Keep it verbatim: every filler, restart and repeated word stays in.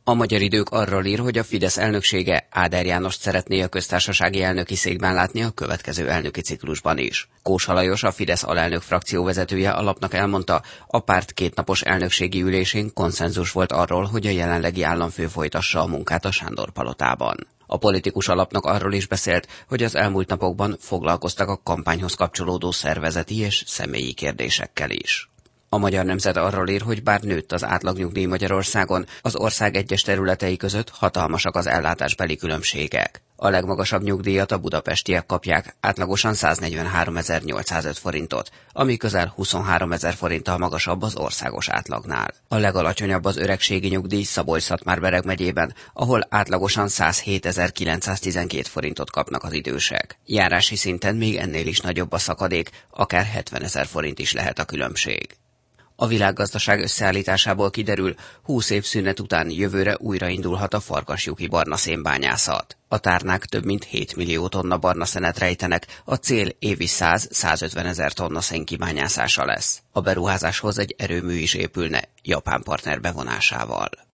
A Magyar Idők arról ír, hogy a Fidesz elnöksége Áder Jánost szeretné a köztársasági elnöki székben látni a következő elnöki ciklusban is. Kósa Lajos, a Fidesz alelnök frakcióvezetője a lapnak elmondta, a párt kétnapos elnökségi ülésén konszenzus volt arról, hogy a jelenlegi államfő folytassa a munkát a Sándor-palotában. A politikus alapnak arról is beszélt, hogy az elmúlt napokban foglalkoztak a kampányhoz kapcsolódó szervezeti és személyi kérdésekkel is. A Magyar Nemzet arról ír, hogy bár nőtt az átlagnyugdíj Magyarországon, az ország egyes területei között hatalmasak az ellátásbeli különbségek. A legmagasabb nyugdíjat a budapestiek kapják, átlagosan száznegyvenháromezer-nyolcszázöt forintot, ami közel huszonháromezer forinttal magasabb az országos átlagnál. A legalacsonyabb az öregségi nyugdíj Szabolcs-Szatmár-Bereg megyében, ahol átlagosan százhétezer-kilencszáztizenkét forintot kapnak az idősek. Járási szinten még ennél is nagyobb a szakadék, akár hetvenezer forint is lehet a különbség. A világgazdaság összeállításából kiderül, húsz év szünet után jövőre újraindulhat a farkaslyuki barna szénbányászat. A tárnák több mint hét millió tonna barna szenet rejtenek, a cél évi száz-százötven ezer tonna szén kibányászása lesz. A beruházáshoz egy erőmű is épülne, japán partner bevonásával.